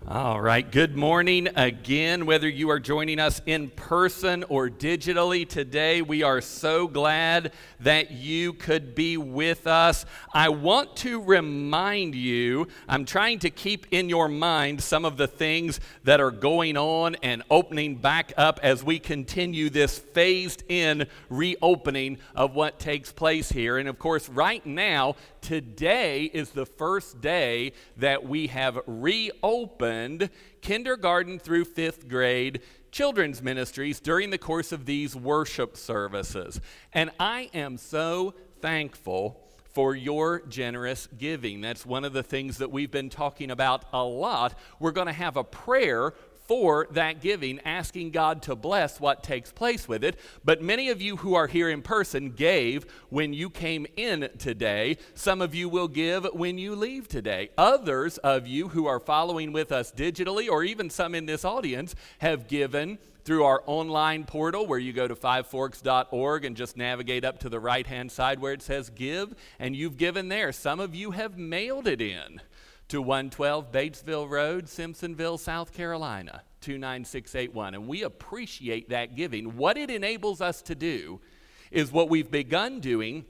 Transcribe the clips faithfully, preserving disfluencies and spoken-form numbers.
All right, good morning again, whether you are joining us in person or digitally today. We are so glad that you could be with us. I want to remind you, I'm trying to keep in your mind some of the things that are going on and opening back up as we continue this phased in reopening of what takes place here. And of course, right now, today is the first day that we have reopened kindergarten through fifth grade children's ministries during the course of these worship services. And I am so thankful for your generous giving. That's one of the things that we've been talking about a lot. We're going to have a prayer for that giving, asking God to bless what takes place with it. But many of you who are here in person gave when you came in today. Some of you will give when you leave today. Others of you who are following with us digitally, or even some in this audience, have given through our online portal where you go to five forks dot org and just navigate up to the right-hand side where it says give, and you've given there. Some of you have mailed it in to one twelve Batesville Road, Simpsonville, South Carolina, two nine six eight one. And we appreciate that giving. What it enables us to do is what we've begun doing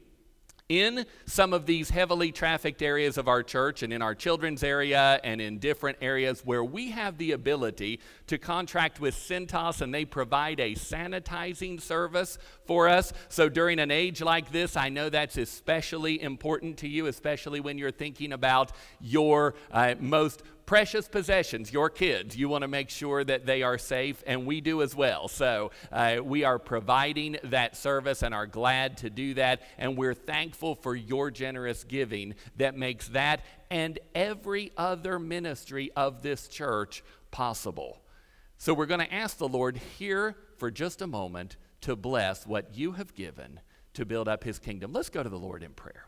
in some of these heavily trafficked areas of our church and in our children's area and in different areas where we have the ability to contract with Cintas, and they provide a sanitizing service for us. So during an age like this, I know that's especially important to you, especially when you're thinking about your uh, most precious possessions, your kids. You want to make sure that they are safe, and we do as well. So uh, we are providing that service and are glad to do that, and we're thankful for your generous giving that makes that and every other ministry of this church possible. So we're going to ask the Lord here for just a moment to bless what you have given to build up his kingdom. Let's go to the Lord in prayer.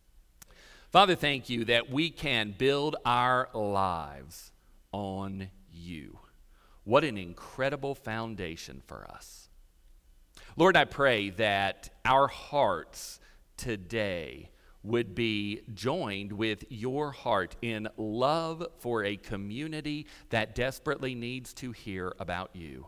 Father, thank you that we can build our lives on you. What an incredible foundation for us. Lord, I pray that our hearts today would be joined with your heart in love for a community that desperately needs to hear about you.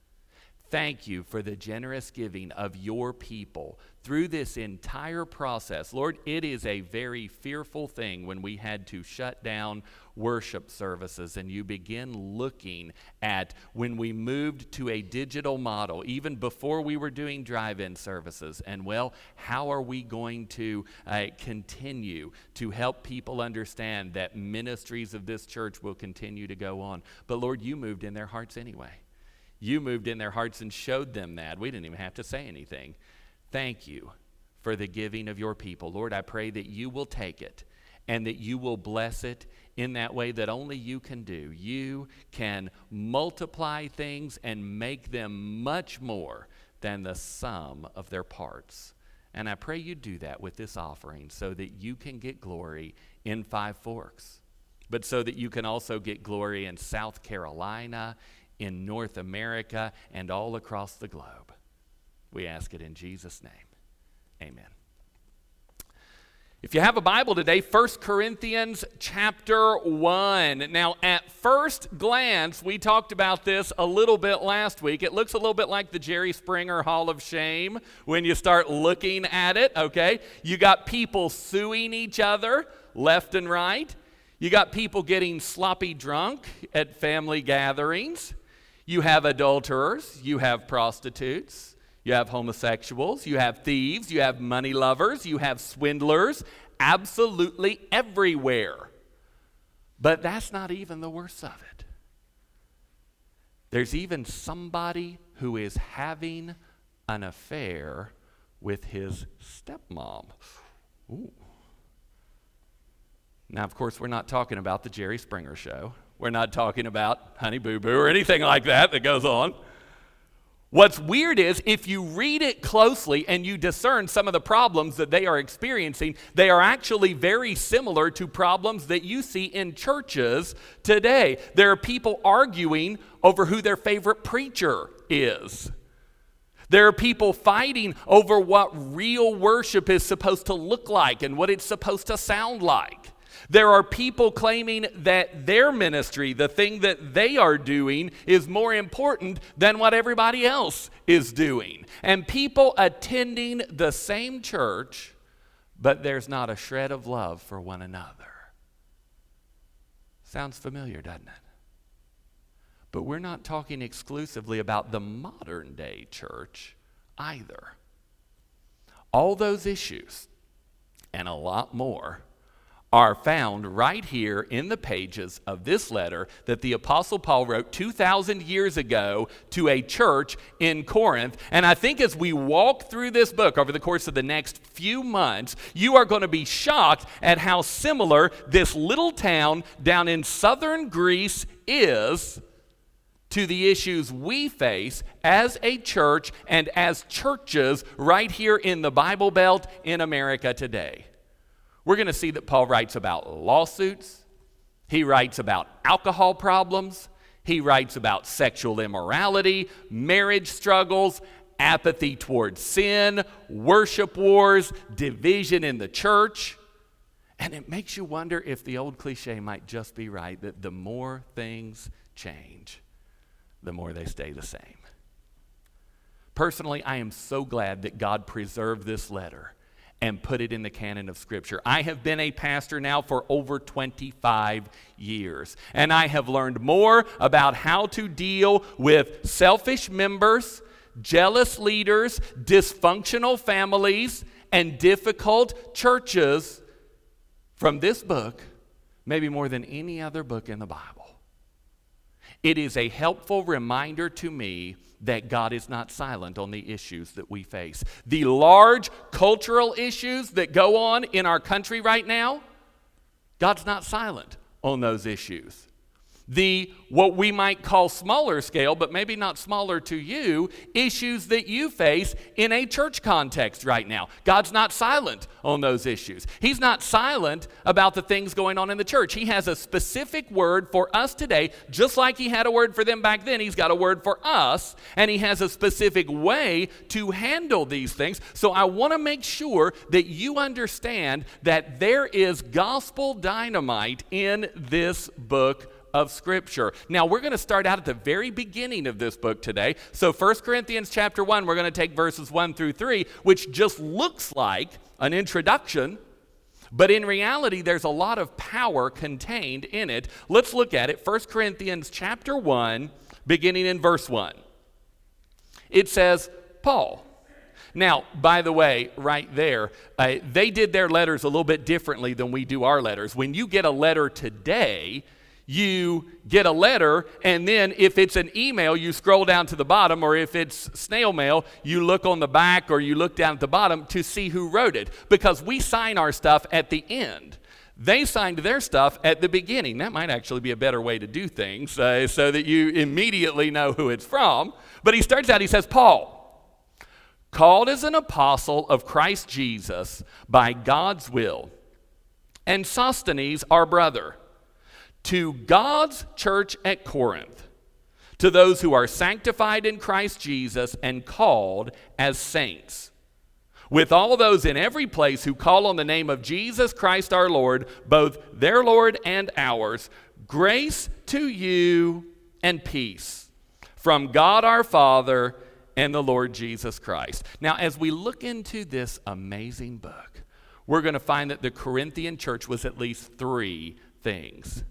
Thank you for the generous giving of your people through this entire process. Lord, it is a very fearful thing when we had to shut down worship services, and you begin looking at when we moved to a digital model, even before we were doing drive-in services. And well, how are we going to uh, continue to help people understand that ministries of this church will continue to go on? But Lord, you moved in their hearts anyway. You moved in their hearts and showed them that. We didn't even have to say anything. Thank you for the giving of your people. Lord, I pray that you will take it and that you will bless it in that way that only you can do. You can multiply things and make them much more than the sum of their parts. And I pray you do that with this offering so that you can get glory in Five Forks, but so that you can also get glory in South Carolina, in North America, and all across the globe. We ask it in Jesus' name. Amen. If you have a Bible today, First Corinthians chapter one. Now, at first glance, we talked about this a little bit last week. It looks a little bit like the Jerry Springer Hall of Shame when you start looking at it, okay? You got people suing each other left and right. You got people getting sloppy drunk at family gatherings. You have adulterers, you have prostitutes, you have homosexuals, you have thieves, you have money lovers, you have swindlers, absolutely everywhere. But that's not even the worst of it. There's even somebody who is having an affair with his stepmom. Ooh. Now, of course, we're not talking about the Jerry Springer Show. We're not talking about Honey Boo Boo or anything like that that goes on. What's weird is if you read it closely and you discern some of the problems that they are experiencing, they are actually very similar to problems that you see in churches today. There are people arguing over who their favorite preacher is. There are people fighting over what real worship is supposed to look like and what it's supposed to sound like. There are people claiming that their ministry, the thing that they are doing, is more important than what everybody else is doing. And people attending the same church, but there's not a shred of love for one another. Sounds familiar, doesn't it? But we're not talking exclusively about the modern day church either. All those issues and a lot more are found right here in the pages of this letter that the Apostle Paul wrote two thousand years ago to a church in Corinth. And I think as we walk through this book over the course of the next few months, you are going to be shocked at how similar this little town down in southern Greece is to the issues we face as a church and as churches right here in the Bible Belt in America today. We're going to see that Paul writes about lawsuits. He writes about alcohol problems. He writes about sexual immorality, marriage struggles, apathy towards sin, worship wars, division in the church. And it makes you wonder if the old cliche might just be right, that the more things change, the more they stay the same. Personally, I am so glad that God preserved this letter and put it in the canon of Scripture. I have been a pastor now for over twenty-five years, and I have learned more about how to deal with selfish members, jealous leaders, dysfunctional families, and difficult churches from this book, maybe more than any other book in the Bible. It is a helpful reminder to me that God is not silent on the issues that we face. The large cultural issues that go on in our country right now, God's not silent on those issues. The, what we might call smaller scale, but maybe not smaller to you, issues that you face in a church context right now. God's not silent on those issues. He's not silent about the things going on in the church. He has a specific word for us today, just like he had a word for them back then. He's got a word for us, and he has a specific way to handle these things. So I want to make sure that you understand that there is gospel dynamite in this book of Scripture. Now, we're going to start out at the very beginning of this book today. So First Corinthians chapter one, we're going to take verses one through three, which just looks like an introduction, but in reality, there's a lot of power contained in it. Let's look at it. First Corinthians chapter one, beginning in verse one. It says, Paul. Now, by the way, right there, uh, they did their letters a little bit differently than we do our letters. When you get a letter today, you get a letter, and then if it's an email, you scroll down to the bottom, or if it's snail mail, you look on the back or you look down at the bottom to see who wrote it, because we sign our stuff at the end. They signed their stuff at the beginning. That might actually be a better way to do things, uh, so that you immediately know who it's from. But he starts out, he says, Paul, called as an apostle of Christ Jesus by God's will, and Sosthenes, our brother, to God's church at Corinth, to those who are sanctified in Christ Jesus and called as saints, with all those in every place who call on the name of Jesus Christ our Lord, both their Lord and ours, grace to you and peace from God our Father and the Lord Jesus Christ. Now, as we look into this amazing book, we're going to find that the Corinthian church was at least three things.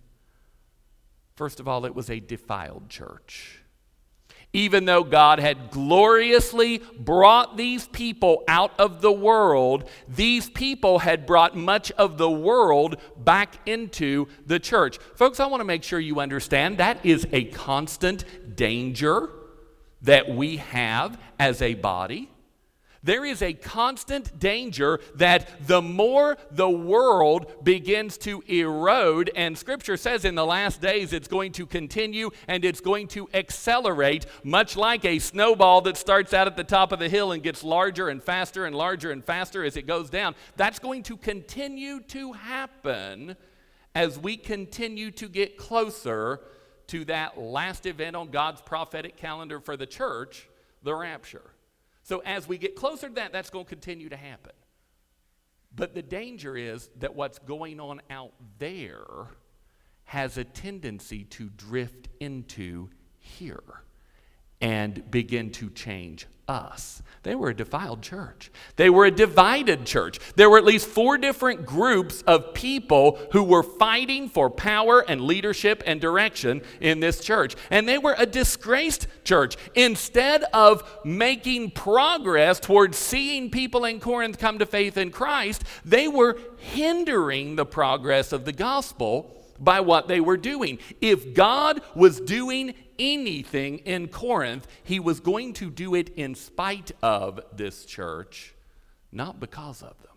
First of all, it was a defiled church. Even though God had gloriously brought these people out of the world, these people had brought much of the world back into the church. Folks, I want to make sure you understand that is a constant danger that we have as a body. There is a constant danger that the more the world begins to erode, and Scripture says in the last days it's going to continue and it's going to accelerate, much like a snowball that starts out at the top of the hill and gets larger and faster and larger and faster as it goes down. That's going to continue to happen as we continue to get closer to that last event on God's prophetic calendar for the church, the rapture. So as we get closer to that, that's going to continue to happen. But the danger is that what's going on out there has a tendency to drift into here and begin to change us. They were a defiled church. They were a divided church. There were at least four different groups of people who were fighting for power and leadership and direction in this church. And they were a disgraced church. Instead of making progress towards seeing people in Corinth come to faith in Christ, they were hindering the progress of the gospel by what they were doing. If God was doing anything in Corinth, he was going to do it in spite of this church, not because of them.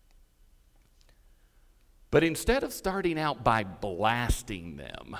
But instead of starting out by blasting them,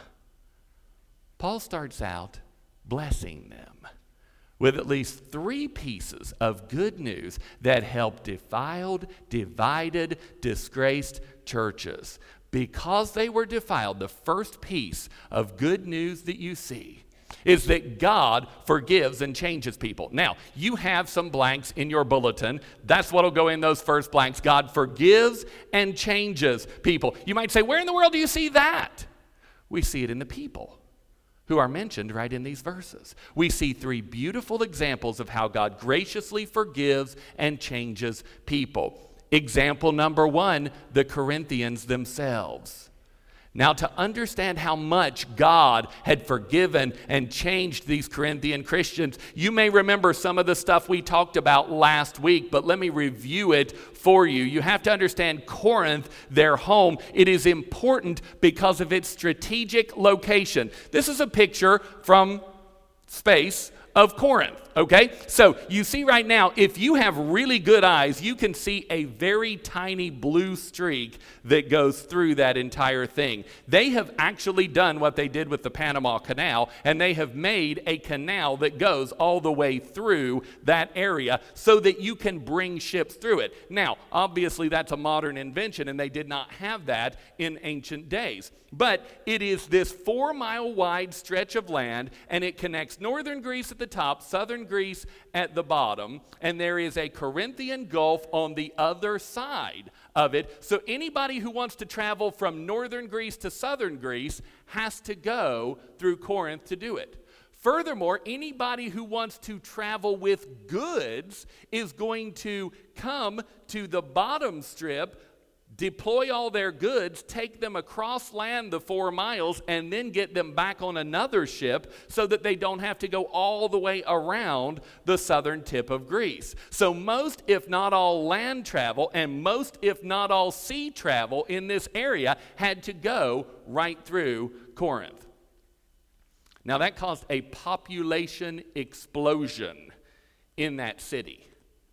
Paul starts out blessing them with at least three pieces of good news that help defiled, divided, disgraced churches. Because they were defiled, the first piece of good news that you see is that God forgives and changes people. Now, you have some blanks in your bulletin. That's what will go in those first blanks. God forgives and changes people. You might say, where in the world do you see that? We see it in the people who are mentioned right in these verses. We see three beautiful examples of how God graciously forgives and changes people. Example number one, the Corinthians themselves. Now, to understand how much God had forgiven and changed these Corinthian Christians, you may remember some of the stuff we talked about last week, but let me review it for you. You have to understand Corinth, their home. It is important because of its strategic location. This is a picture from space of Corinth, okay? So you see right now, if you have really good eyes, you can see a very tiny blue streak that goes through that entire thing. They have actually done what they did with the Panama Canal, and they have made a canal that goes all the way through that area so that you can bring ships through it. Now, obviously that's a modern invention, and they did not have that in ancient days. But it is this four-mile wide stretch of land, and it connects northern Greece at the top, southern Greece at the bottom, and there is a Corinthian Gulf on the other side of it. So anybody who wants to travel from northern Greece to southern Greece has to go through Corinth to do it. Furthermore, anybody who wants to travel with goods is going to come to the bottom strip, deploy all their goods, take them across land the four miles, and then get them back on another ship so that they don't have to go all the way around the southern tip of Greece. So most, if not all, land travel and most, if not all, sea travel in this area had to go right through Corinth. Now that caused a population explosion in that city.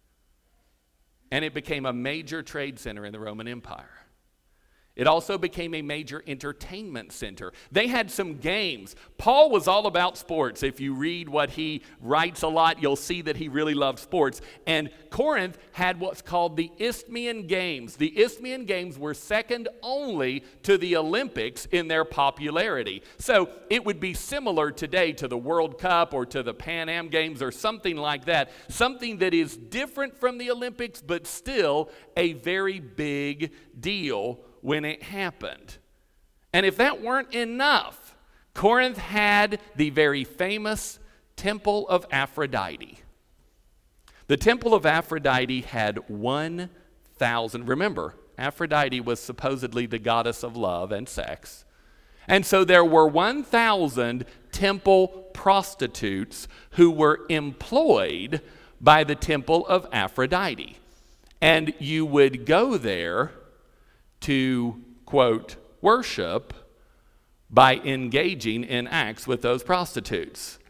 And it became a major trade center in the Roman Empire. It also became a major entertainment center. They had some games. Paul was all about sports. If you read what he writes a lot, you'll see that he really loved sports. And Corinth had what's called the Isthmian Games. The Isthmian Games were second only to the Olympics in their popularity. So it would be similar today to the World Cup or to the Pan Am Games or something like that. Something that is different from the Olympics, but still a very big deal when it happened. And if that weren't enough, Corinth had the very famous Temple of Aphrodite. The Temple of Aphrodite had one thousand, remember, Aphrodite was supposedly the goddess of love and sex. And so there were one thousand temple prostitutes who were employed by the Temple of Aphrodite. And you would go there to, quote, worship by engaging in acts with those prostitutes.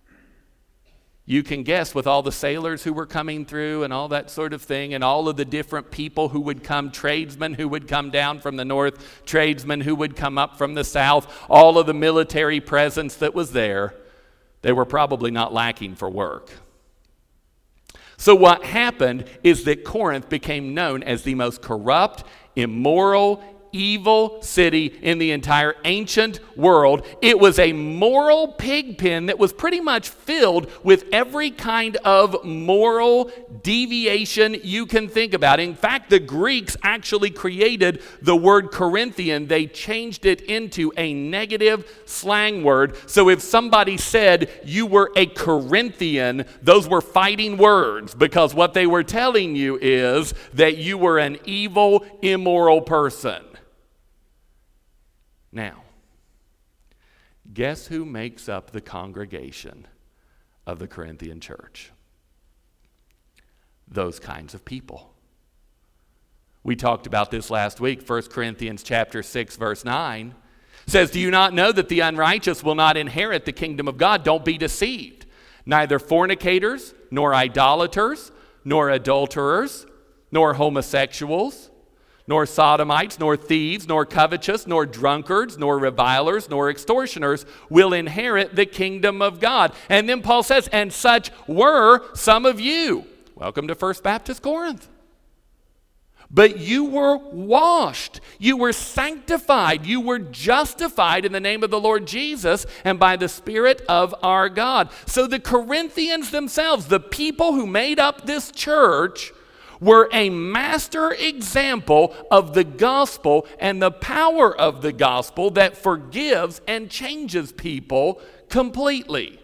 You can guess, with all the sailors who were coming through and all that sort of thing, and all of the different people who would come, tradesmen who would come down from the north, tradesmen who would come up from the south, all of the military presence that was there, they were probably not lacking for work. So what happened is that Corinth became known as the most corrupt, immoral, evil city in the entire ancient world. It was a moral pig pen that was pretty much filled with every kind of moral deviation you can think about. In fact, the Greeks actually created the word Corinthian. They changed it into a negative slang word. So if somebody said you were a Corinthian, those were fighting words, because what they were telling you is that you were an evil, immoral person. Now, guess who makes up the congregation of the Corinthian church? Those kinds of people. We talked about this last week. First Corinthians chapter six, verse nine says, "Do you not know that the unrighteous will not inherit the kingdom of God? Don't be deceived. Neither fornicators, nor idolaters, nor adulterers, nor homosexuals, nor sodomites, nor thieves, nor covetous, nor drunkards, nor revilers, nor extortioners will inherit the kingdom of God." And then Paul says, "And such were some of you." Welcome to First Baptist Corinth. "But you were washed, you were sanctified, you were justified in the name of the Lord Jesus and by the Spirit of our God." So the Corinthians themselves, the people who made up this church, were a master example of the gospel and the power of the gospel that forgives and changes people completely.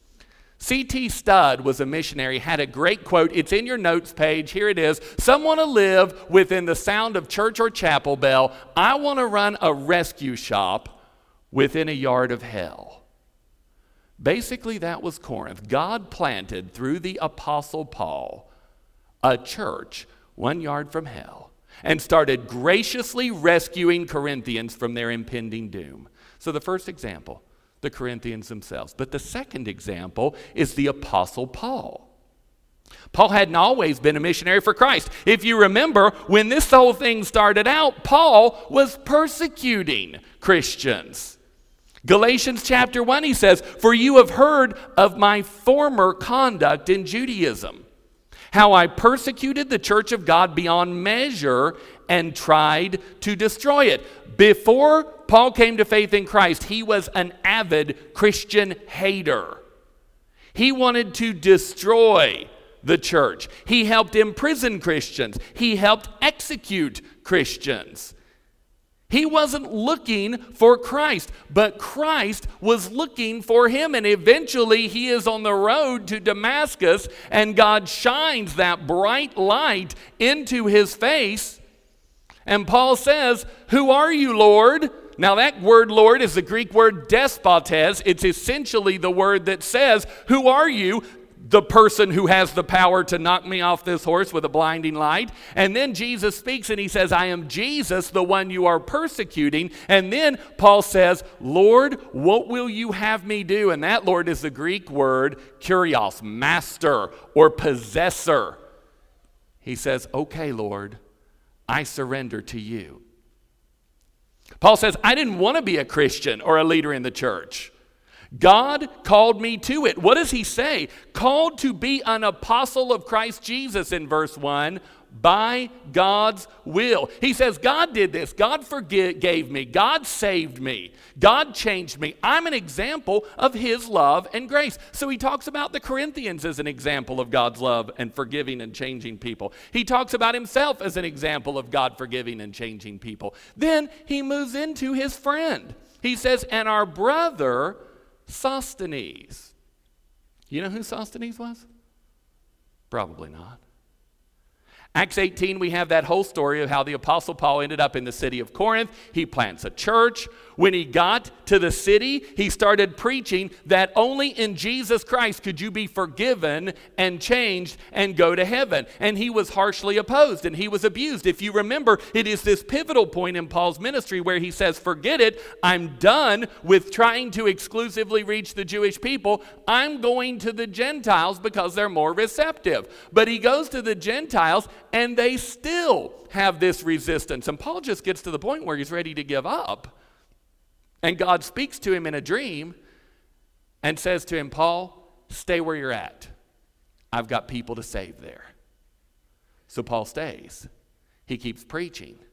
C T Studd was a missionary, had a great quote. It's in your notes page. Here it is. "Some want to live within the sound of church or chapel bell. I want to run a rescue shop within a yard of hell." Basically, that was Corinth. God planted through the Apostle Paul a church one yard from hell and started graciously rescuing Corinthians from their impending doom. So the first example, the Corinthians themselves. But the second example is the Apostle Paul. Paul hadn't always been a missionary for Christ. If you remember, when this whole thing started out, Paul was persecuting Christians. Galatians chapter one, he says, "For you have heard of my former conduct in Judaism, how I persecuted the church of God beyond measure and tried to destroy it." Before Paul came to faith in Christ, he was an avid Christian hater. He wanted to destroy the church. He helped imprison Christians. He helped execute Christians. He wasn't looking for Christ, but Christ was looking for him. And eventually he is on the road to Damascus, and God shines that bright light into his face. And Paul says, "Who are you, Lord?" Now that word Lord is the Greek word despotes. It's essentially the word that says, "Who are you?" The person who has the power to knock me off this horse with a blinding light. And then Jesus speaks and he says, "I am Jesus, the one you are persecuting." And then Paul says, "Lord, what will you have me do?" And that Lord is the Greek word kurios, master or possessor. He says, "Okay, Lord, I surrender to you." Paul says, "I didn't want to be a Christian or a leader in the church. God called me to it." What does he say? Called to be an apostle of Christ Jesus in verse one, by God's will. He says, God did this. God forgave me. God saved me. God changed me. I'm an example of his love and grace. So he talks about the Corinthians as an example of God's love and forgiving and changing people. He talks about himself as an example of God forgiving and changing people. Then he moves into his friend. He says, "And our brother Sosthenes." You know who Sosthenes was? Probably not. Acts eighteen, we have that whole story of how the Apostle Paul ended up in the city of Corinth. He plants a church. When he got to the city, he started preaching that only in Jesus Christ could you be forgiven and changed and go to heaven. And he was harshly opposed and he was abused. If you remember, it is this pivotal point in Paul's ministry where he says, "Forget it. I'm done with trying to exclusively reach the Jewish people. I'm going to the Gentiles because they're more receptive." But he goes to the Gentiles and they still have this resistance. And Paul just gets to the point where he's ready to give up. And God speaks to him in a dream and says to him, "Paul, stay where you're at. I've got people to save there." So Paul stays. He keeps preaching.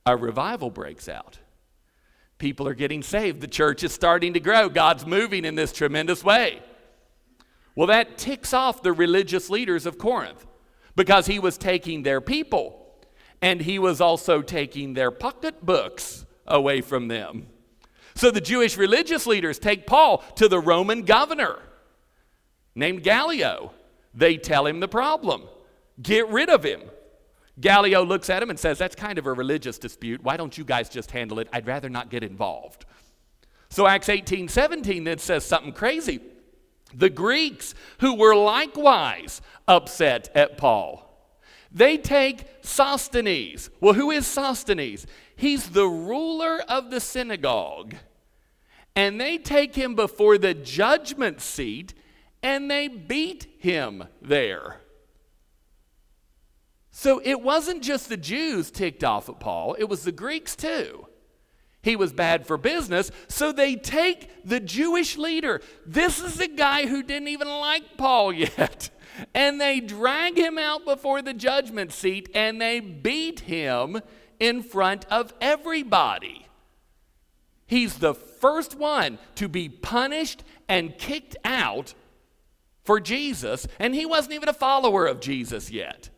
a revival breaks out. People are getting saved. The church is starting to grow. God's moving in this tremendous way. Well, that ticks off the religious leaders of Corinth because he was taking their people and he was also taking their pocketbooks away from them. So the Jewish religious leaders take Paul to the Roman governor named Gallio. They tell him the problem. Get rid of him. Gallio looks at him and says, that's kind of a religious dispute. Why don't you guys just handle it? I'd rather not get involved. So Acts eighteen seventeen then says something crazy. The Greeks, who were likewise upset at Paul, they take Sosthenes. Well, who is Sosthenes? He's the ruler of the synagogue. And they take him before the judgment seat and they beat him there. So it wasn't just the Jews ticked off at Paul, it was the Greeks too. He was bad for business, so they take the Jewish leader. This is the guy who didn't even like Paul yet. And they drag him out before the judgment seat and they beat him in front of everybody. He's the first one to be punished and kicked out for Jesus, and he wasn't even a follower of Jesus yet.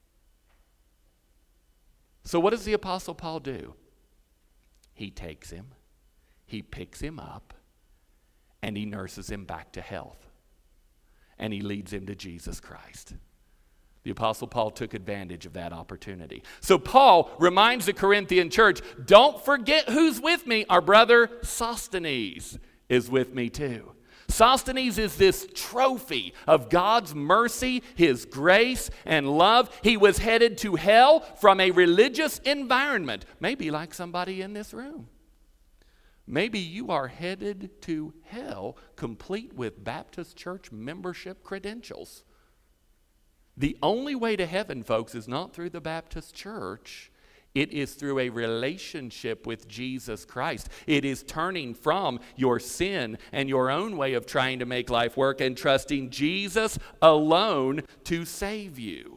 So what does the Apostle Paul do? He takes him, he picks him up, and he nurses him back to health. And he leads him to Jesus Christ. The Apostle Paul took advantage of that opportunity. So Paul reminds the Corinthian church, don't forget who's with me. Our brother Sosthenes is with me too. Sosthenes is this trophy of God's mercy, his grace, and love. He was headed to hell from a religious environment, maybe like somebody in this room. Maybe you are headed to hell complete with Baptist church membership credentials. The only way to heaven, folks, is not through the Baptist church. It is through a relationship with Jesus Christ. It is turning from your sin and your own way of trying to make life work and trusting Jesus alone to save you.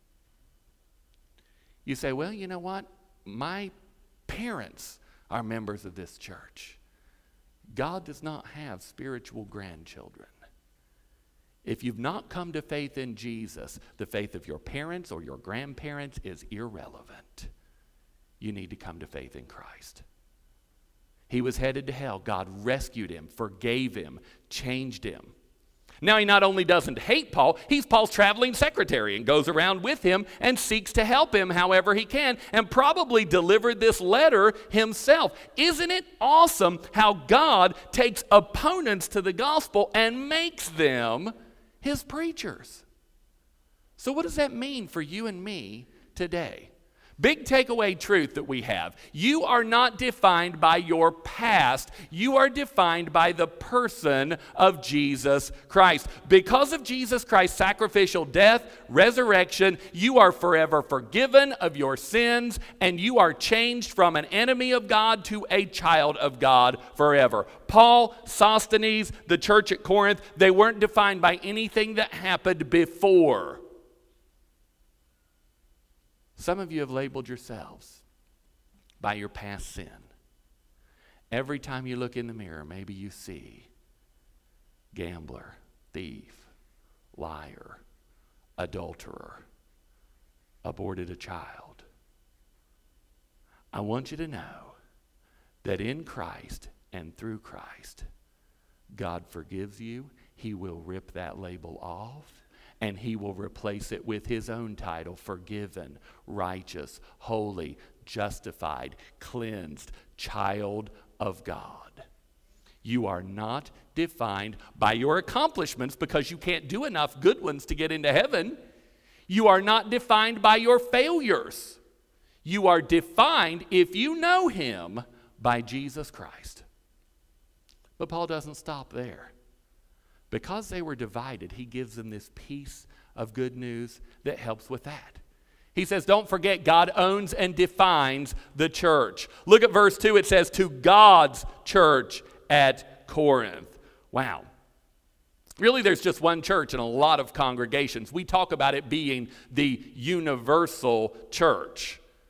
You say, well, you know what? My parents are members of this church. God does not have spiritual grandchildren. If you've not come to faith in Jesus, the faith of your parents or your grandparents is irrelevant. You need to come to faith in Christ. He was headed to hell. God rescued him, forgave him, changed him. Now he not only doesn't hate Paul, he's Paul's traveling secretary and goes around with him and seeks to help him however he can and probably delivered this letter himself. Isn't it awesome how God takes opponents to the gospel and makes them his preachers? So what does that mean for you and me today? Big takeaway truth that we have. You are not defined by your past. You are defined by the person of Jesus Christ. Because of Jesus Christ's sacrificial death, resurrection, you are forever forgiven of your sins, and you are changed from an enemy of God to a child of God forever. Paul, Sosthenes, the church at Corinth, they weren't defined by anything that happened before. Some of you have labeled yourselves by your past sin. Every time you look in the mirror, maybe you see gambler, thief, liar, adulterer, aborted a child. I want you to know that in Christ and through Christ, God forgives you. He will rip that label off. And he will replace it with his own title, forgiven, righteous, holy, justified, cleansed, child of God. You are not defined by your accomplishments because you can't do enough good ones to get into heaven. You are not defined by your failures. You are defined, if you know him, by Jesus Christ. But Paul doesn't stop there. Because they were divided, he gives them this piece of good news that helps with that. He says, don't forget, God owns and defines the church. Look at verse two. It says, to God's church at Corinth. Wow. Really, there's just one church and a lot of congregations. We talk about it being the universal church.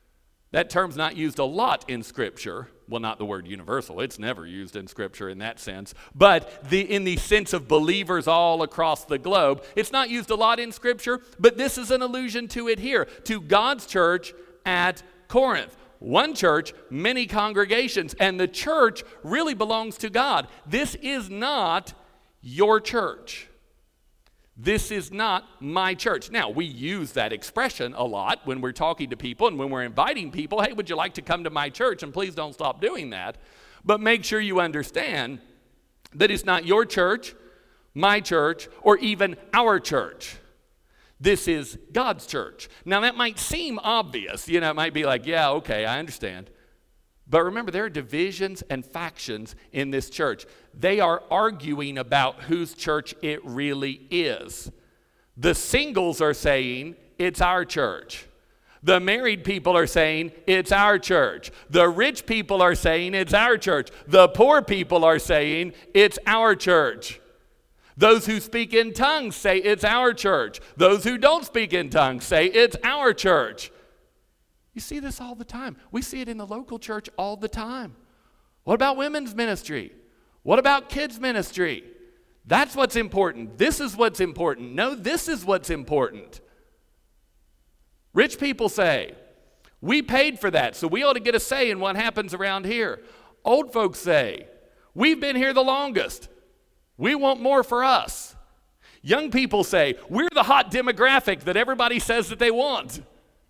That term's not used a lot in Scripture. Well, not the word universal. It's never used in Scripture in that sense. But the, in the sense of believers all across the globe, it's not used a lot in Scripture, but this is an allusion to it here, to God's church at Corinth. One church, many congregations, and the church really belongs to God. This is not your church. This is not my church. Now, we use that expression a lot when we're talking to people and when we're inviting people. Hey, would you like to come to my church? And please don't stop doing that. But make sure you understand that it's not your church, my church, or even our church. This is God's church. Now, that might seem obvious. You know, it might be like, yeah, okay, I understand. But remember, there are divisions and factions in this church. They are arguing about whose church it really is. The singles are saying, it's our church. The married people are saying, it's our church. The rich people are saying, it's our church. The poor people are saying, it's our church. Those who speak in tongues say, it's our church. Those who don't speak in tongues say, it's our church. You see this all the time. We see it in the local church all the time. What about women's ministry? What about kids' ministry? That's what's important. This is what's important. No, this is what's important. Rich people say, we paid for that, so we ought to get a say in what happens around here. Old folks say, we've been here the longest. We want more for us. Young people say, we're the hot demographic that everybody says that they want.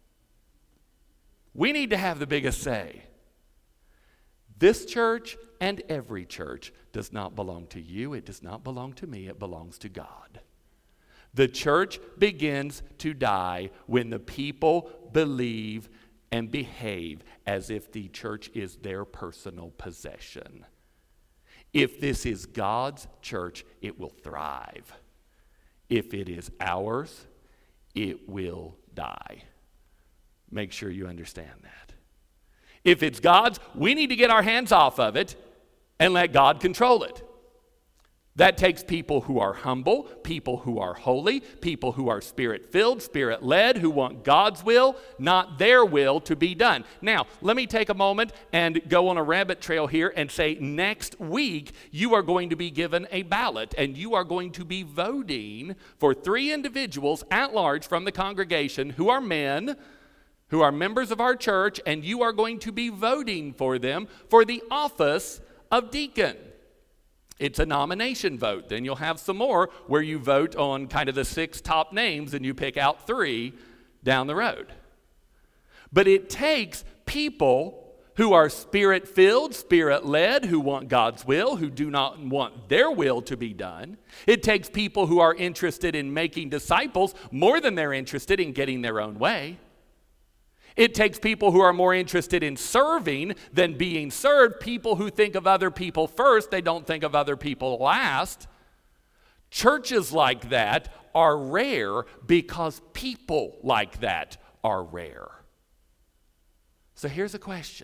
We need to have the biggest say. This church and every church does not belong to you. It does not belong to me. It belongs to God. The church begins to die when the people believe and behave as if the church is their personal possession. If this is God's church, it will thrive. If it is ours, it will die. Make sure you understand that. If it's God's, we need to get our hands off of it and let God control it. That takes people who are humble, people who are holy, people who are spirit-filled, spirit-led, who want God's will, not their will, to be done. Now, let me take a moment and go on a rabbit trail here and say next week you are going to be given a ballot and you are going to be voting for three individuals at large from the congregation who are men, who are members of our church, and you are going to be voting for them for the office of deacon. It's a nomination vote. Then you'll have some more where you vote on kind of the six top names and you pick out three down the road. But it takes people who are spirit-filled, spirit-led, who want God's will, who do not want their will to be done. It takes people who are interested in making disciples more than they're interested in getting their own way. It takes people who are more interested in serving than being served, people who think of other people first, they don't think of other people last. Churches like that are rare because people like that are rare. So here's a question.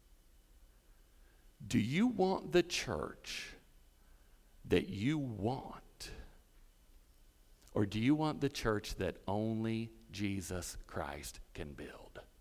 Do you want the church that you want? Or do you want the church that only Jesus Christ can build?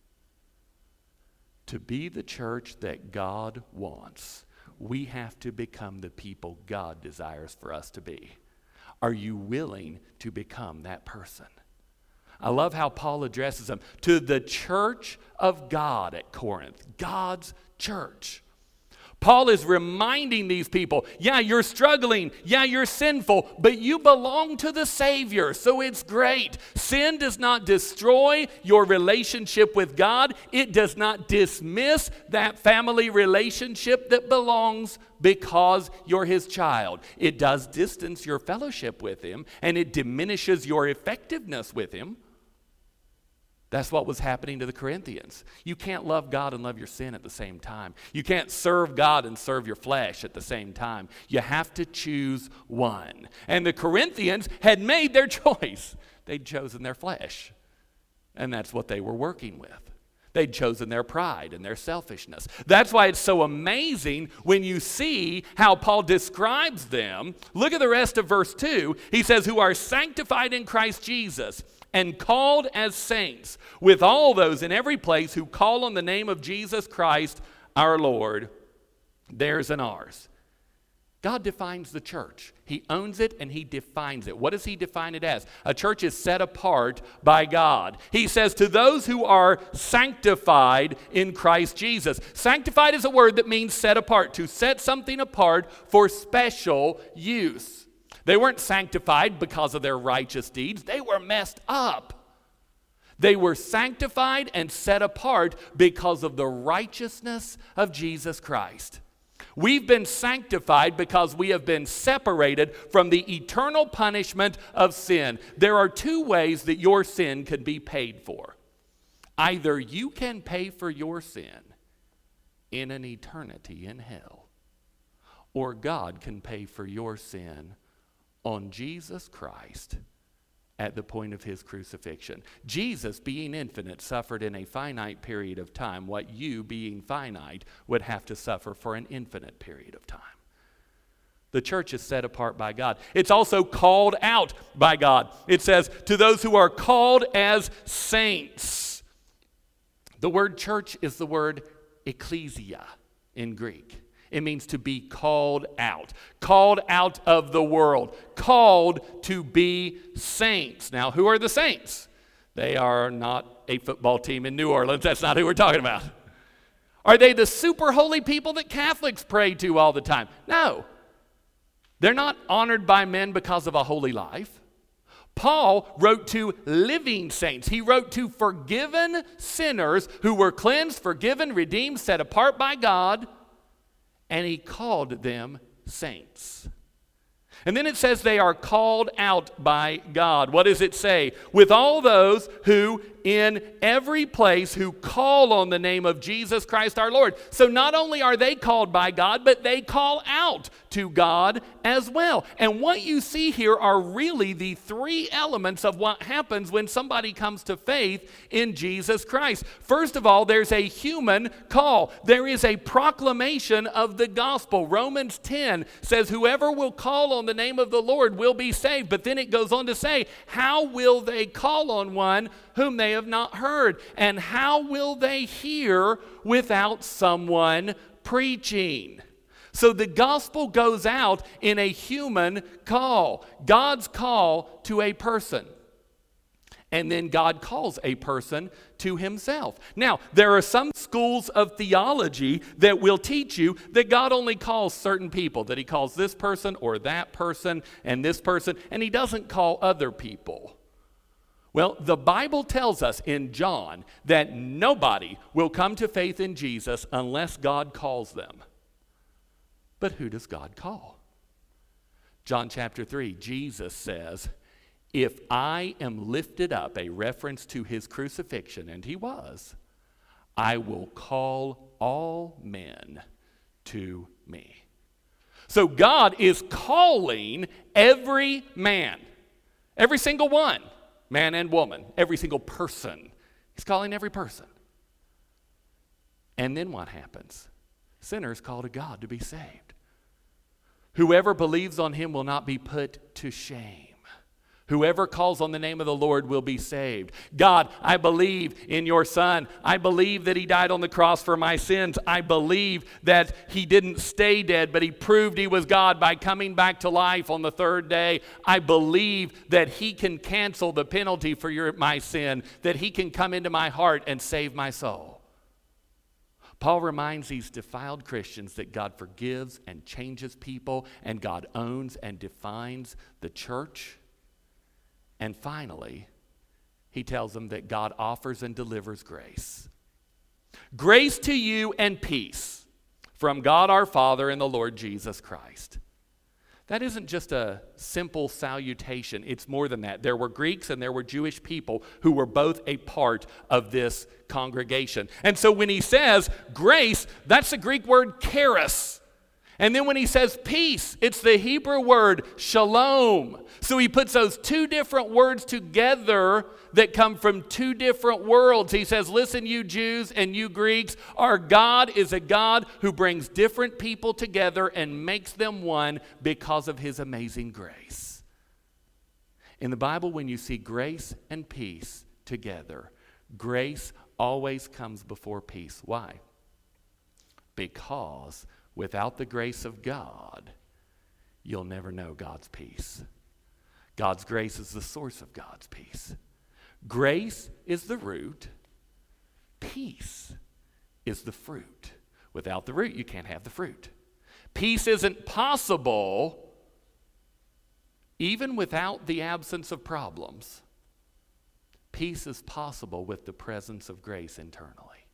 To be the church that God wants, we have to become the people God desires for us to be. Are you willing to become that person? I love how Paul addresses them. To the church of God at Corinth, God's church. Paul is reminding these people, yeah, you're struggling, yeah, you're sinful, but you belong to the Savior, so it's great. Sin does not destroy your relationship with God. It does not dismiss that family relationship that belongs because you're His child. It does distance your fellowship with Him, and it diminishes your effectiveness with Him. That's what was happening to the Corinthians. You can't love God and love your sin at the same time. You can't serve God and serve your flesh at the same time. You have to choose one. And the Corinthians had made their choice. They'd chosen their flesh. And that's what they were working with. They'd chosen their pride and their selfishness. That's why it's so amazing when you see how Paul describes them. Look at the rest of verse two. He says, who are sanctified in Christ Jesus and called as saints, with all those in every place who call on the name of Jesus Christ our Lord, theirs and ours. God defines the church. He owns it and he defines it. What does he define it as? A church is set apart by God. He says to those who are sanctified in Christ Jesus. Sanctified is a word that means set apart, to set something apart for special use. They weren't sanctified because of their righteous deeds. They were messed up. They were sanctified and set apart because of the righteousness of Jesus Christ. We've been sanctified because we have been separated from the eternal punishment of sin. There are two ways that your sin can be paid for. Either you can pay for your sin in an eternity in hell, or God can pay for your sin on Jesus Christ at the point of his crucifixion. Jesus, being infinite, suffered in a finite period of time what you, being finite, would have to suffer for an infinite period of time. The church is set apart by God. It's also called out by God. It says, to those who are called as saints. The word church is the word ecclesia in Greek. It means to be called out, called out of the world, called to be saints. Now, who are the saints? They are not a football team in New Orleans. That's not who we're talking about. Are they the super holy people that Catholics pray to all the time? No. They're not honored by men because of a holy life. Paul wrote to living saints. He wrote to forgiven sinners who were cleansed, forgiven, redeemed, set apart by God. And he called them saints. And then it says they are called out by God. What does it say? With all those who in every place who call on the name of Jesus Christ our Lord. So not only are they called by God, but they call out to God as well. And what you see here are really the three elements of what happens when somebody comes to faith in Jesus Christ. First of all, there's a human call. There is a proclamation of the gospel. Romans ten says, whoever will call on the name of the Lord will be saved. But then it goes on to say, how will they call on one whom they have not heard? And how will they hear without someone preaching? So the gospel goes out in a human call, God's call to a person. And then God calls a person to himself. Now, there are some schools of theology that will teach you that God only calls certain people, that he calls this person or that person and this person, and he doesn't call other people. Well, the Bible tells us in John that nobody will come to faith in Jesus unless God calls them. But who does God call? John chapter three, Jesus says, if I am lifted up, a reference to his crucifixion, and he was, I will call all men to me. So God is calling every man, every single one, man and woman, every single person. He's calling every person. And then what happens? Sinners call to God to be saved. Whoever believes on him will not be put to shame. Whoever calls on the name of the Lord will be saved. God, I believe in your Son. I believe that he died on the cross for my sins. I believe that he didn't stay dead, but he proved he was God by coming back to life on the third day. I believe that he can cancel the penalty for your, my sin, that he can come into my heart and save my soul. Paul reminds these defiled Christians that God forgives and changes people, and God owns and defines the church. And finally, he tells them that God offers and delivers grace. Grace to you and peace from God our Father and the Lord Jesus Christ. That isn't just a simple salutation. It's more than that. There were Greeks and there were Jewish people who were both a part of this congregation. And so when he says grace, that's the Greek word charis. And then when he says peace, it's the Hebrew word shalom. So he puts those two different words together that come from two different worlds. He says, listen, you Jews and you Greeks, our God is a God who brings different people together and makes them one because of his amazing grace. In the Bible, when you see grace and peace together, grace always comes before peace. Why? Because without the grace of God, you'll never know God's peace. God's grace is the source of God's peace. Grace is the root. Peace is the fruit. Without the root, you can't have the fruit. Peace isn't possible even without the absence of problems. Peace is possible with the presence of grace internally.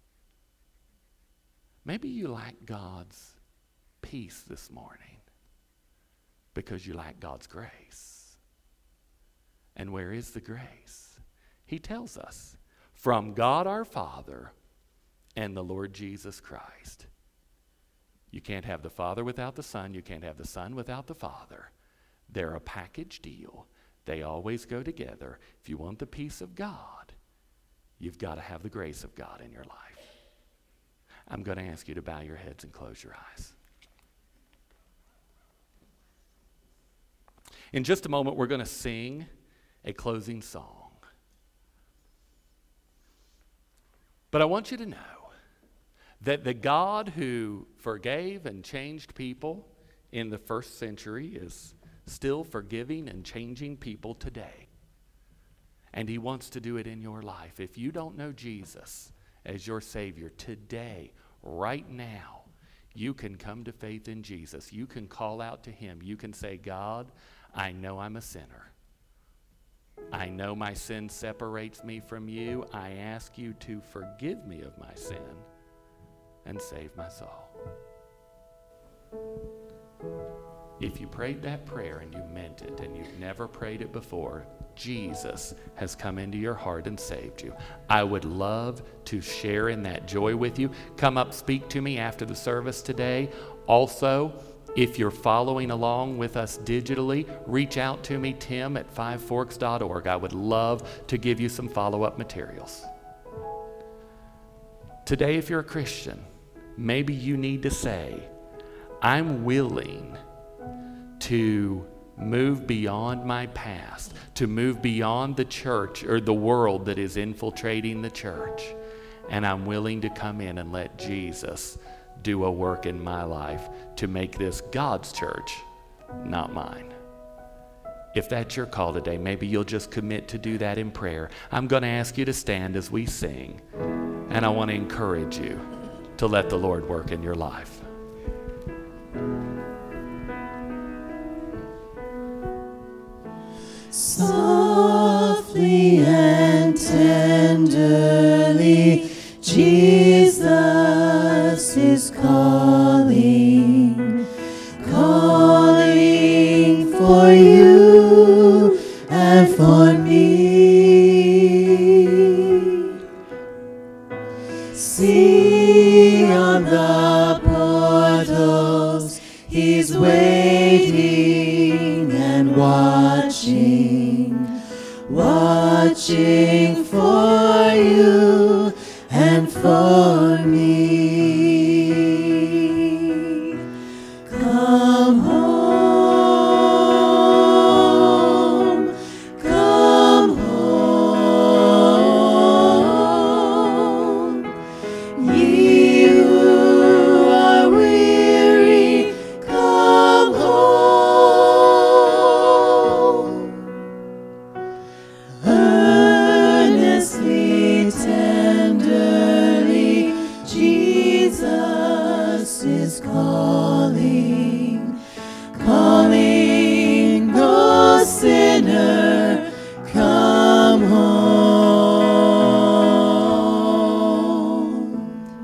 Maybe you lack God's peace this morning because you lack God's grace. And where is the grace? He tells us, from God our Father and the Lord Jesus Christ. You can't have the Father without the Son. You can't have the Son without the Father. They're a package deal. They always go together. If you want the peace of God, you've got to have the grace of God in your life. I'm going to ask you to bow your heads and close your eyes. In just a moment, we're going to sing a closing song. But I want you to know that the God who forgave and changed people in the first century is still forgiving and changing people today. And he wants to do it in your life. If you don't know Jesus as your Savior today, right now, you can come to faith in Jesus. You can call out to him. You can say, God, I know I'm a sinner. I know my sin separates me from you. I ask you to forgive me of my sin and save my soul. If you prayed that prayer and you meant it and you've never prayed it before, Jesus has come into your heart and saved you. I would love to share in that joy with you. Come up, speak to me after the service today. Also, if you're following along with us digitally, reach out to me, Tim at five forks dot org. I would love to give you some follow-up materials. Today, if you're a Christian, maybe you need to say, I'm willing to move beyond my past, to move beyond the church or the world that is infiltrating the church, and I'm willing to come in and let Jesus do a work in my life to make this God's church, not mine. If that's your call today, maybe you'll just commit to do that in prayer. I'm going to ask you to stand as we sing, and I want to encourage you to let the Lord work in your life. Softly and tenderly, Jesus is calling, calling for you and for me. See on the portals, he's waiting and watching, watching for you and for me. Come home, come home, ye who are weary, come home. Earnestly, tenderly, Jesus is calling, calling, oh sinner, come home.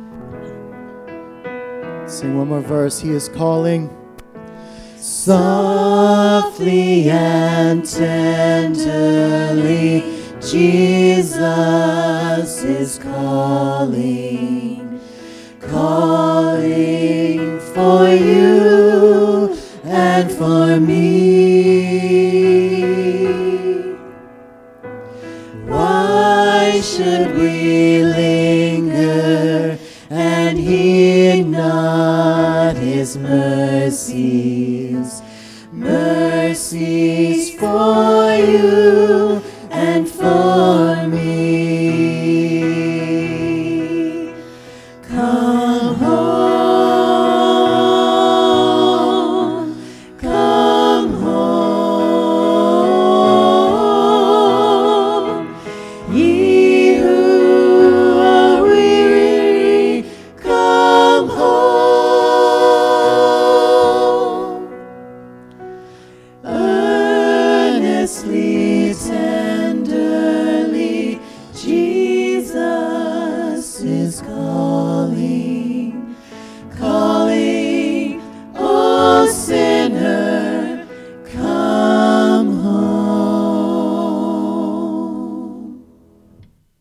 Sing one more verse. He is calling. Softly and tenderly, Jesus is calling, calling for you for you and for me. Come home, come home, ye who are weary, come home. Earnestly, tenderly, Jesus is come.